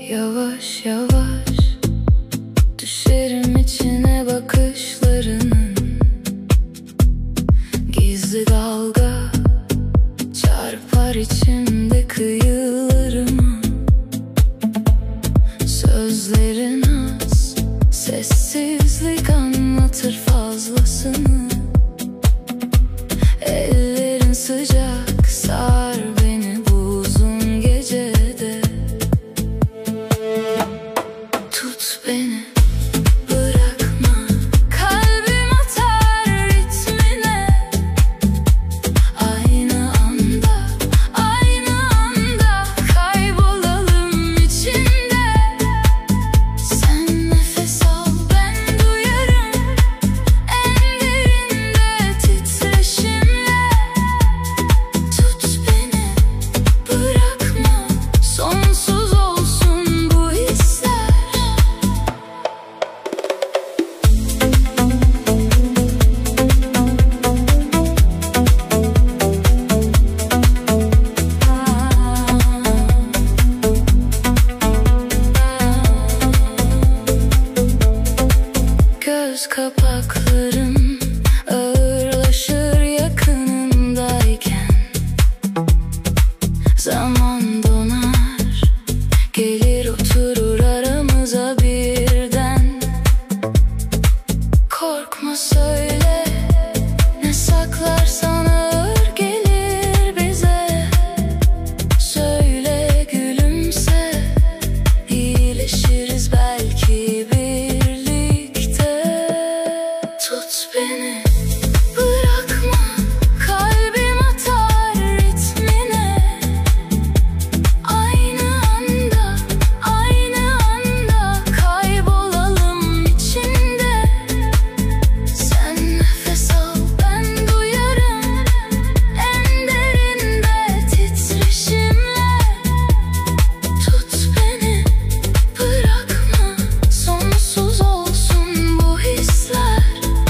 Yavaş yavaş düşerim içine bakışlarının. Gizli dalga çarpar içimde kıyılarıma. Sözlerin az, sessizlik anlatır fazlasını. Ellerin sıcak, sar beni bu uzun gecede. Tut beni, bırakma, kalbim atar ritmine. Aynı anda, aynı anda kaybolalım içinde. Sen nefes al, ben duyarım en derinde titreşimle. Tut beni, bırakma, sonsuz olsun bu hisler. Göz kapaklarım ağırlaşır yakınımdayken. Zaman donar, gelir oturur aramıza birden. Korkma, söyle, ne saklarsan ağır gelir bize. Söyle, gülümse, iyileşiriz belki birlikte. Tut beni, bırakma, kalbim atar ritmine. Aynı anda, aynı anda kaybolalım içinde. Sen nefes al, ben duyarım en derinde titreşimle. Tut beni, bırakma, sonsuz olsun bu hisler.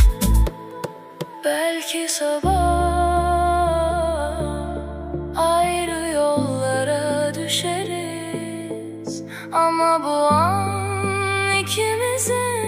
Belki sabah ayrı yollara düşeriz, ama bu an ikimizin.